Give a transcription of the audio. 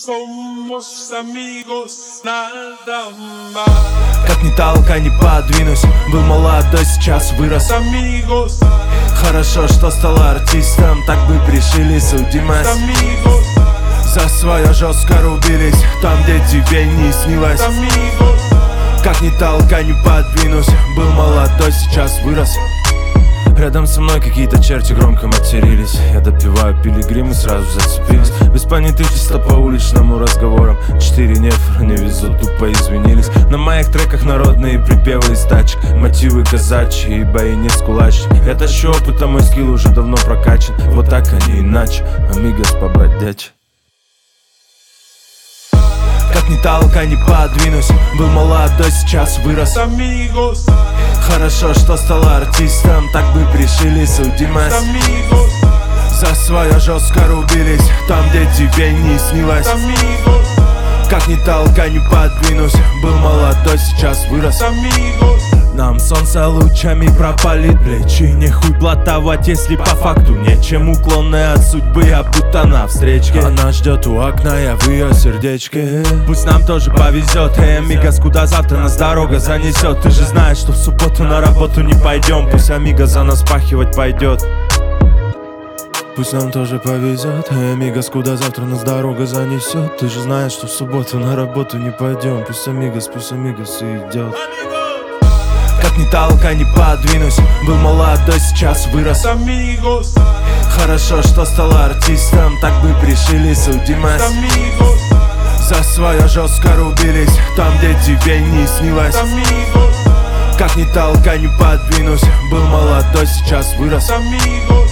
Somos amigos, nada más. Как ни толкай, не подвинусь. Был молодой, сейчас вырос. Amigos, Хорошо, что стал артистом. Так бы пришили, судимость. amigos, За свое жестко рубились. Там, где тебе не снилось. amigos. Как ни толкай, не подвинусь. Был молодой, сейчас вырос. Рядом со мной какие-то черти громко матерились. Я допиваю пилигрим и сразу зацепились. Без понятых чисто по уличному разговорам. 4 нефра не везут, тупо извинились. На моих треках народные припевы из тачек. Мотивы казачьи и бои не скулачьи. Я тащу опыт, а мой скилл уже давно прокачан. Вот так, а не иначе, амигос побродячь. Как ни толкай, не подвинусь. Был молодой, сейчас вырос. Amigos, Хорошо, что стал артистом. Так бы пришили, судимость. amigos, За свое жестко рубились. Там, где тебе не снилось. amigos, Как ни толкай, не подвинусь. Был молодой, сейчас вырос. amigos. Нам солнце лучами пропалит плечи. Не хуй блатовать, если по факту нечем. Уклонная от судьбы, я будто на встречке. Она ждет у окна, я в ее сердечке. Пусть нам тоже повезет. Эй, амигос, куда завтра нас дорога занесет? Ты же знаешь, что в субботу на работу не пойдем. Пусть амиго за нас пахивать пойдет. Пусть нам тоже повезет. Эй, амигос, куда завтра нас дорога занесет? Ты же знаешь, что в субботу на работу не пойдем. Пусть амигос и идет. Как ни толкай, не подвинусь. Был молодой, сейчас вырос. Amigos, Хорошо, что стал артистом. Так бы пришили, судимость. amigos, За свое жестко рубились. Там, где тебе не снилось. amigos, Как ни толкай, не подвинусь. Был молодой, сейчас вырос. amigos.